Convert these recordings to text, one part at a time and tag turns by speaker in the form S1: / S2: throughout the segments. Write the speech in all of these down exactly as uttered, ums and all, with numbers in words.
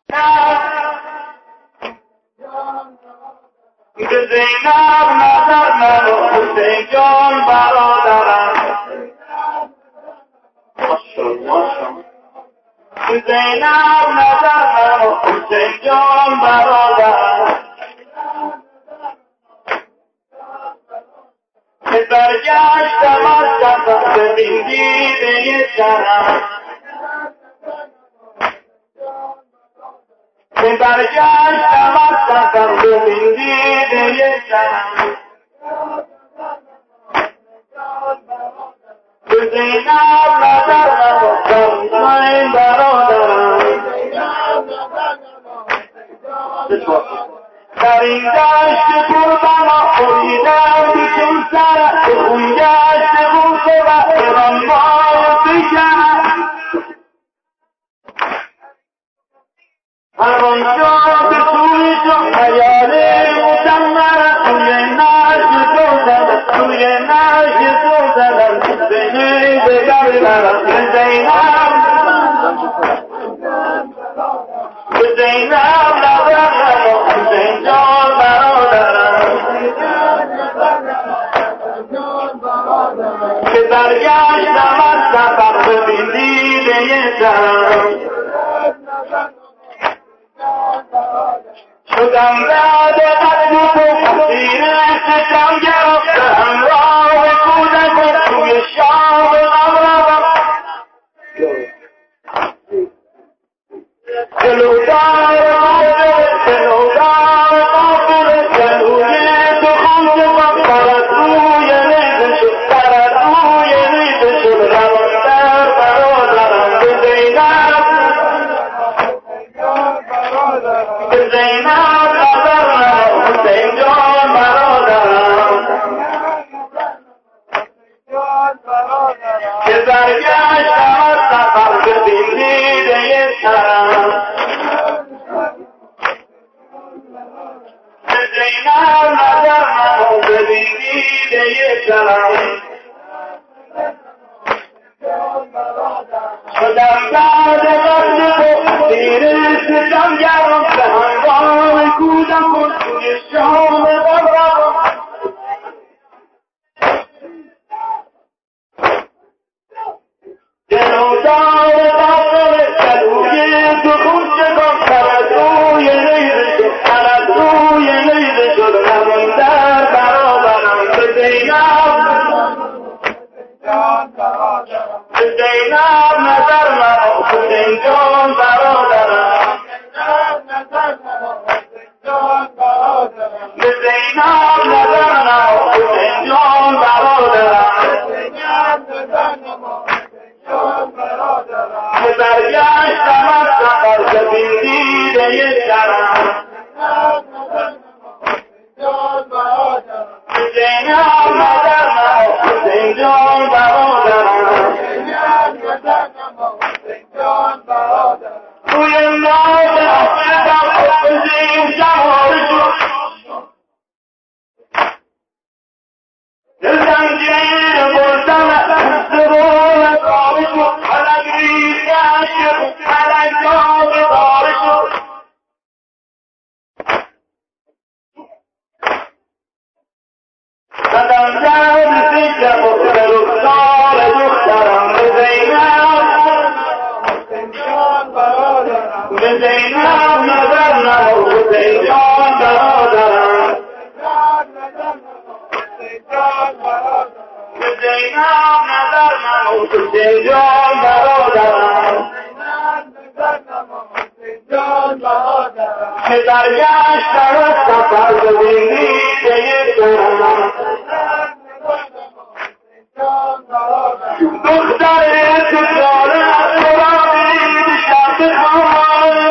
S1: به زینب نظر منو حسین جان برادرم به زینب نظر منو حسین جان برادرم که برگشتم از سفر ببین دیده شرم که برگشتم از سفر ببین دیده شرم به زینب نظر منو حسین برادرم در این دشت قربان خوریدم بیشم سر به خون گشت غوث و ایران باید بشم هران شد به سوی شد خیال متمر توی نشت تو زدن توی نشت تو زدن به نیده گردن به زینب به زینب نظر منو حسین جان برادرم که برگشتم از سفر ببین دیده شرم شدم بعد قتل تو اسیر ستم گرفته همراه کودکان توی شام غمرم جلودار قافل جلودار قافل جلوی تو خمس کن پرد روی ریز شد پرد روی ریز شد روان در برادرم به زینب به زینب نظر منو حسین جان برادرم که برگشتم از سفر ببین دیده شرم به زینب نظر منو ببین دیده شرم شدم بعد قتل تو اسیر ستم گرفته هنگام کودکان توی شام غمرم جلودار قافل جلوی تو خمسگان پرد روی ریز شد پرد روی ریز شد روان در برادرم به زینب به زینب نظر منو حسین جان برادرم به زینب نظر منو حسین جان برادرم که برگشتم از سفر ببین دیده شرم به زینب نظر منو حسین جان برادرم توی ناز افتادم حفظیم جوار شد زنجیر بردم زبون کار شد حلق ریزش شد حلق جاگ دار شد قدم در فکر بخت رخسار دخترم به زینب به زینب نظر منو حسین جان برادرم به زینب نظر منو حسین جان برادرم که برگشتم از سفر ببین دیده شرم دختر تو جانم تو را دید شب خواهد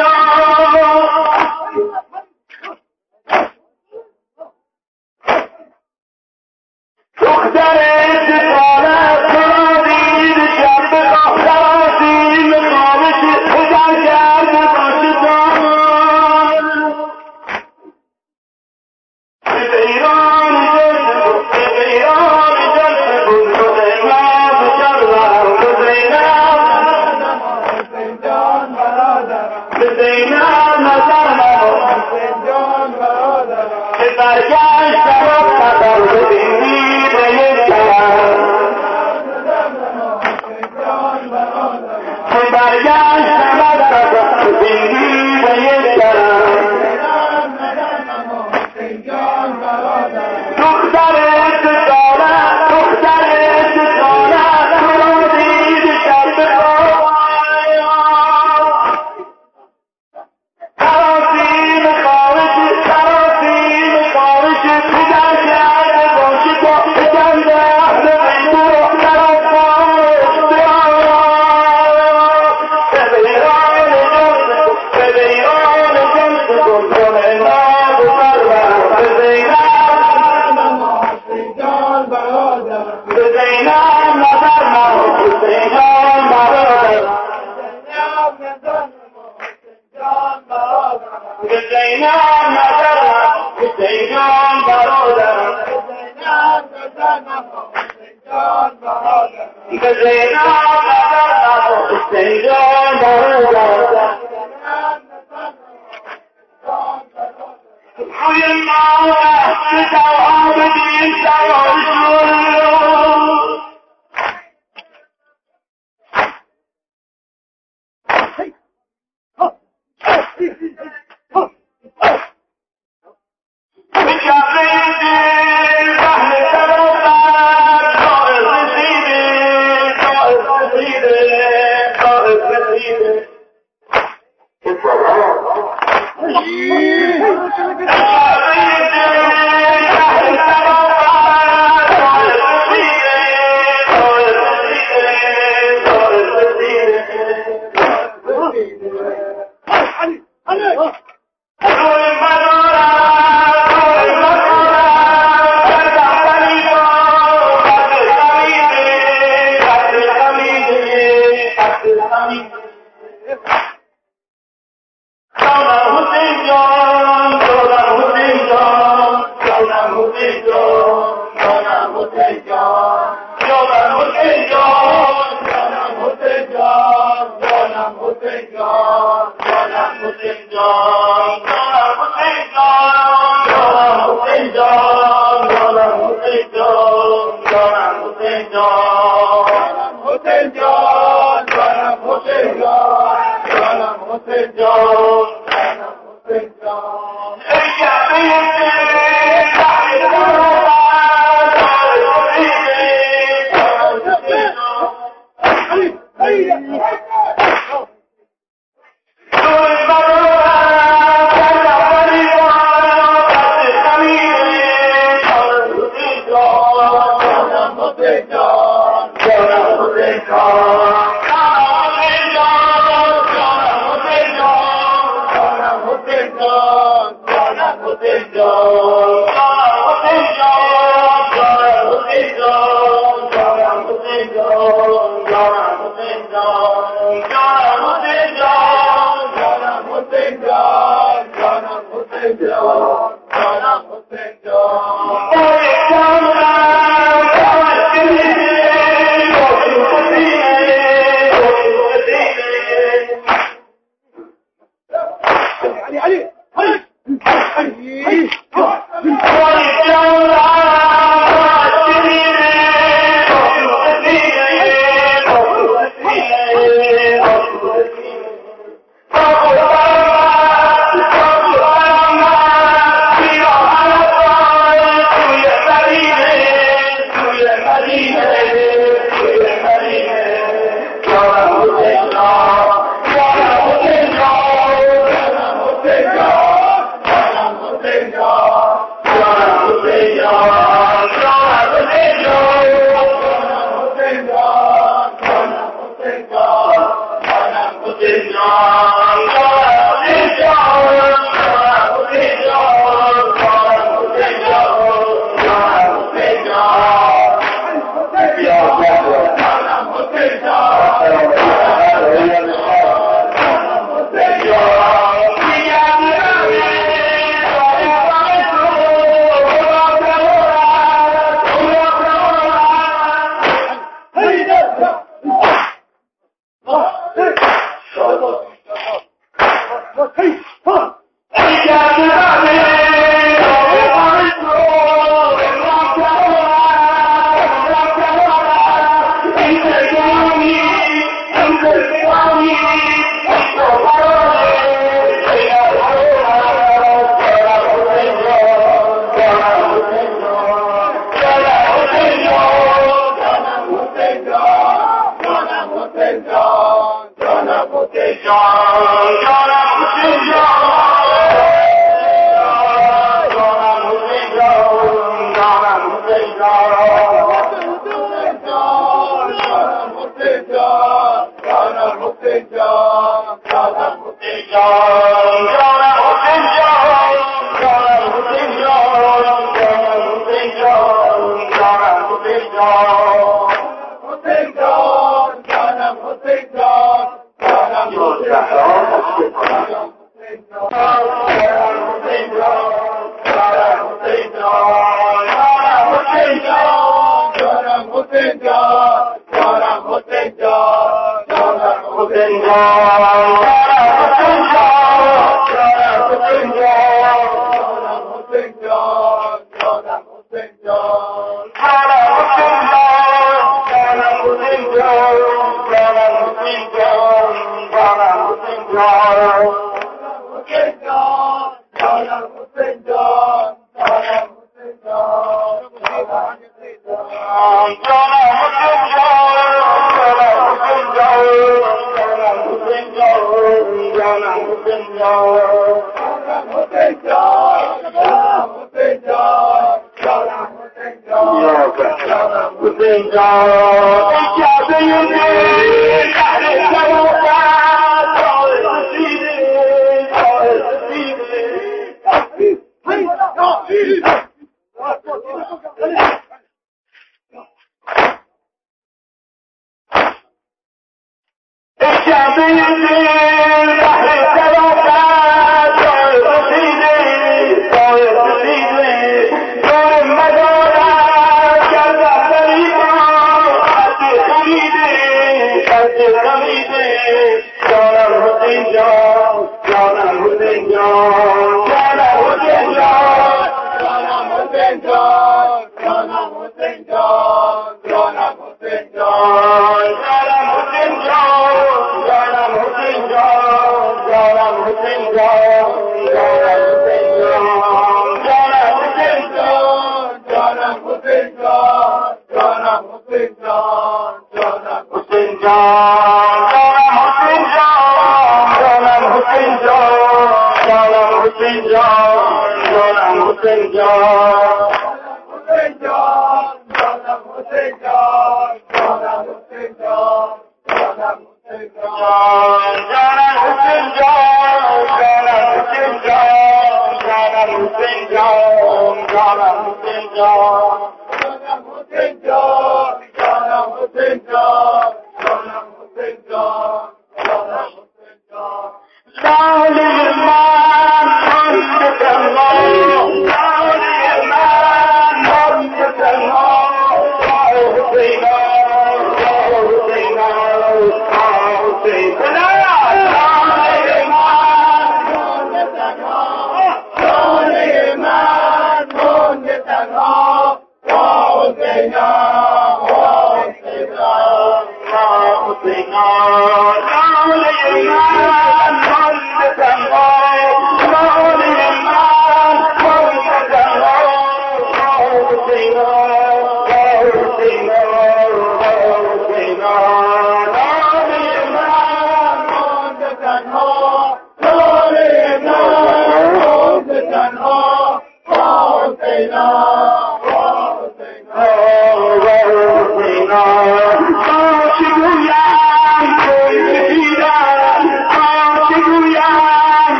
S1: دختر تو جانم تو را دید شب خواهد مقامش خودم کرد باشه جان به ایران جد نظر نما که برگشت و قدر ببینی به یک طرف که برگشت و قدر ببینی به یک طرف دختر اتساله دختر اتساله تو دید شب بخواه تراسیم خارج تراسیم خارج پدر کرده باشی تو بگنده اهل بیتو رو طرف خارج به بیران جنس به بیران جنس کن کنه ناب و بربر به زینب نظر نما حسین برادر به زینب نظر نما حسین برادر به زینب نظر نما حسین برادر روی ما به دوام دین سوار شد به جبه دل بحل سرابت دائر رسیده دائر رسیده دائر رسیده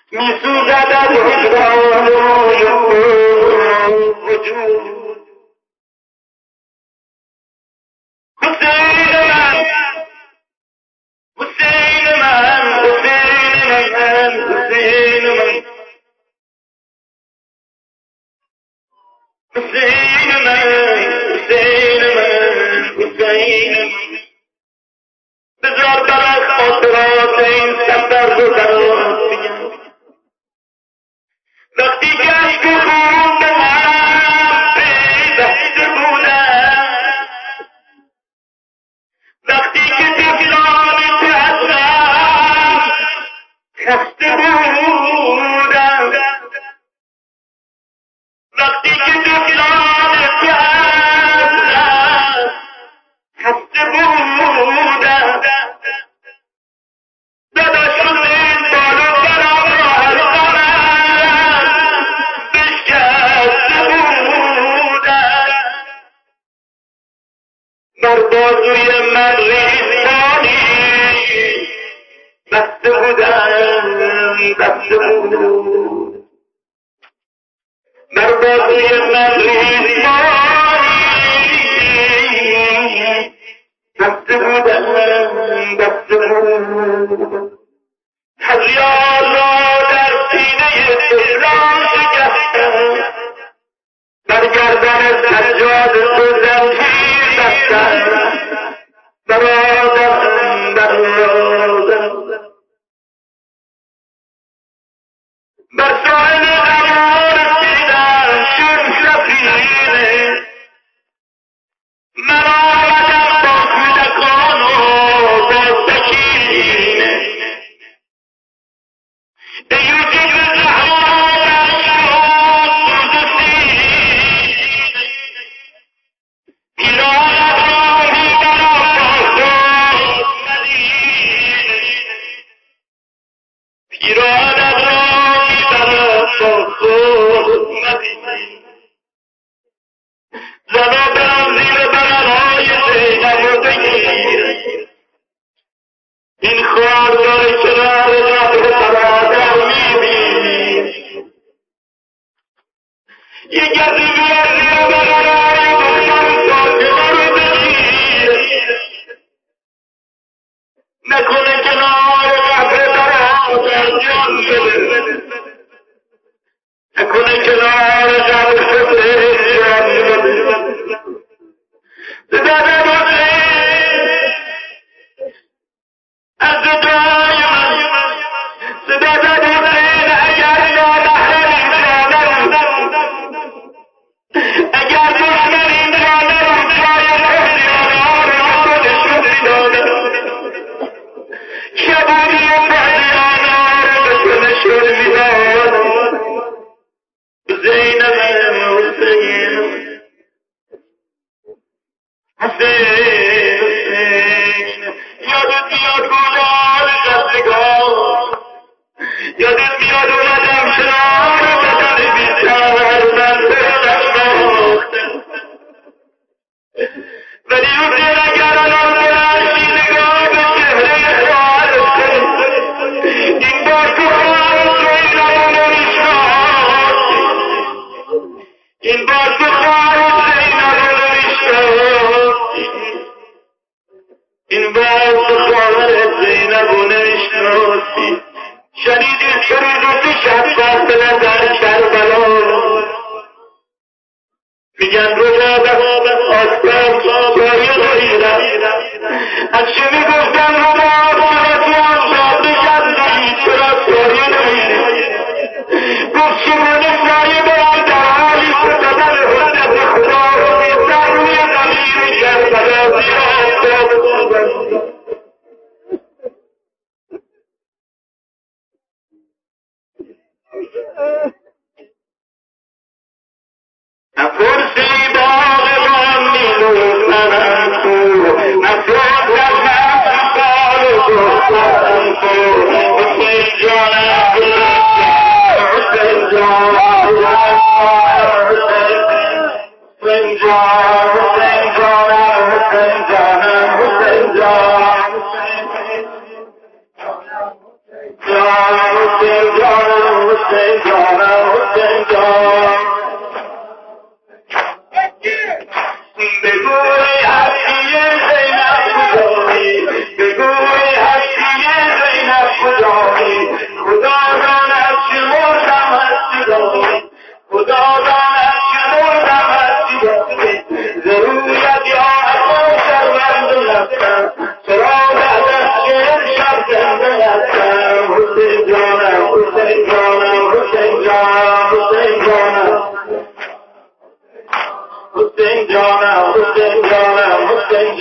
S1: میسوزد از هجران روی وجود حسین من حسین من حسین من حسین من حسین من حسین من حسین من بذار برای خاطرات این سفر رو برات بگم وقتی که عشق خون به من پیوسته بودم وقتی که طفلان چشمم خسته بودم وقتی که طفلان چشمم خسته بودم داداش حسین بالو برام راحت کنم بشکسته بودم بر بازوی من ریزبانی بسته بودم بسته بود بر بازوی من ریزبانی بسته بودم بسته بود هزیار را در سینه تهران شکستم بر گردن سجاد تو زنجیر بستم برادرم برادرم بر ساحل غمار رسیدم شد سفینه من آمدم با کودکان و با سکینه ایوتی به زحماتم شد قدسی پیرانت راهی برام خود مدینه پیرانت راهی برام خود مدینه زنا برم زیر بغلهای زینب و بگیر این خواردار کنار راه برادر میبینی یک گردی بیار زیر بغلهای بزرگان رو بگیر نکنه کنار قبر برادر جان بده نکنه کنار قبر حسین جان بده زدن حسین از جای من زدن حسین اگر نادهر اینجانم اگر دشمن اینجانم جای حسینان رو خودشون میدانم شبونی و پهلیانان رو خودشون میدانم زینبم حسین حسین حسین یادت میاد گلال قصدگاه یادت میاد اومدم کنار بدن بیشتر من بهتش باختم ولی حسین اگر الان بلنشی نگاه به چهره خواهرت این بار تو خواهرت رو این امانو میشناسی این بار تو خواهرت این امانو میشناسی این بار تو خواهرت زینب و نشناسی شنیدی سرود تو شب به نظر کربلا میگن رو بابا آسم جایی غیرم از چه میگفتن رو بابا آسم جایی جندی چرا جایی غیرم گفت شمونه سایه برای در حالی ستدن حسنت خدا رو بیتر روی زمین کربلا زیاد داد نفرسی باغبان میلوزنم تو نفرس از من سال گفتنم تو حسین جانم حسین جان حسین جان حسین جانم حسین جانم حسین جان جان حسین جان حسین جانم حسین جان بگوی هستی زینب کجایی بگوی هستی زینب کجایی خدا داند چه مردم از جدایی خدا داند چه مردم از جدایی ضرورت یا اما شرمند و نفتم چرا بعد شعر شب زنده هستم حسین جانم حسین جانم حسین جانم حسین جانم حسین جانم حسین جانم حسین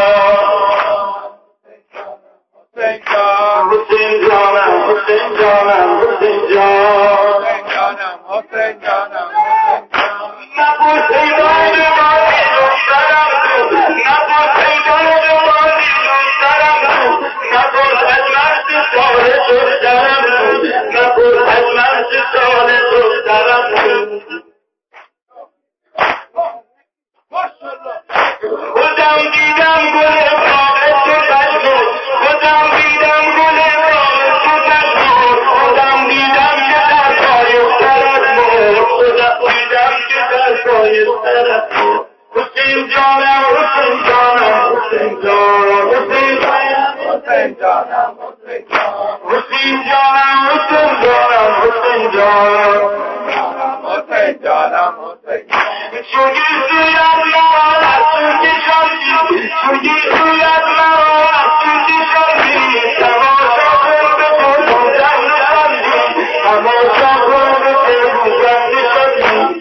S1: جان حسین جانم حسین جانم حسین جان
S2: حسین جانم
S1: نبود ایدان مالی دوسترم تو نبود ایدان مالی دوسترم تو نبود از مرد سال دوسترم تو نبود از مرد سال دوسترم تو خودم دیدم گل باغ تو پشمون خودم دیدم گل باغ تو پشمون خودم دیدم که در پایسترت مرد خودم دیدم که در پایسترت مرد حسین جانم حسین جانم حسین جانم حسین جانم حسین جانم حسین جانم حسین جانم حسین جانم
S2: حسین جانم حسین
S1: چونی سویت مرا رسون که شدی چونی سویت مرا رسون که شدی تماشا کن به تلوزم نشدی تماشا کن به تلوزم نشدی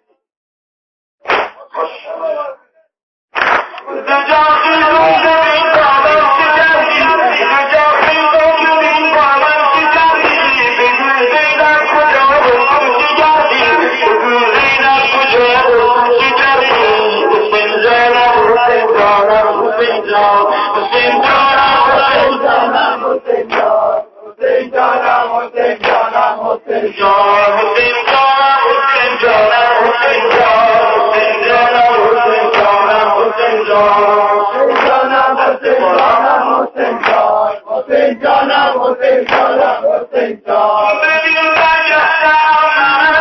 S1: دجا خیزون ببین بابم چه کردی دجا خیزون ببین بابم چه کردی بگو زینب کجا بگو چه کردی بگو زینب کجا بگو چه کردی حسین جانم حسین جانم حسین جان حسین جانم حسین جانم حسین جان
S2: حسین جانم حسین جانم حسین
S1: جان حسین جانم حسین جانم حسین جان حسین جانم حسین جانم حسین جان
S2: حسین جانم حسین جانم حسین جان حسین جانم حسین جانم حسین جان
S1: ببین برگشتم من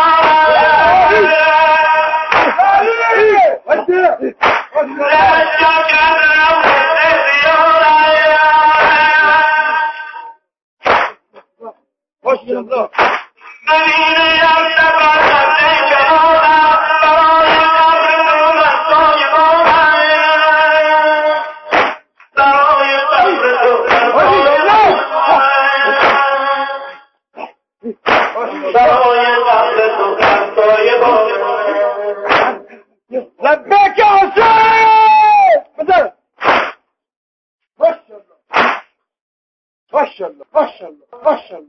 S1: لشکر کردم حسین زیاره
S2: خوش جمله
S1: ببینیم سفر کرده جهانم برای قبر تو من سایبانم برای قبر تو من سایبانم برای قبر تو من سایبانم
S2: لبیک حسین بزر ماشاءالله ماشاءالله ماشاءالله ماشاءالله